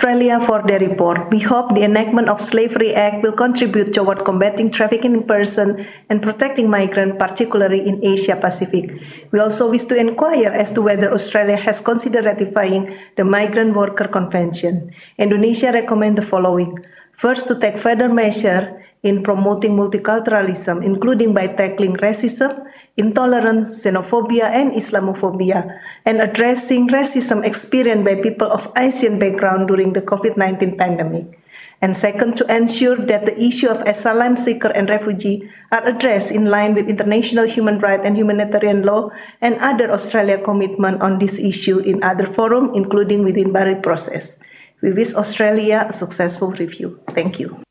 Australia for their report. We hope the enactment of Slavery Act will contribute toward combating trafficking in person and protecting migrants, particularly in Asia Pacific. We also wish to inquire as to whether Australia has considered ratifying the Migrant Worker Convention. Indonesia recommends the following. First, to take further measures in promoting multiculturalism, including by tackling racism, intolerance, xenophobia, and Islamophobia, and addressing racism experienced by people of Asian background during the COVID-19 pandemic. And second, to ensure that the issue of asylum seeker and refugee are addressed in line with international human rights and humanitarian law and other Australia commitment on this issue in other forums, including within Bari process. We wish Australia a successful review. Thank you.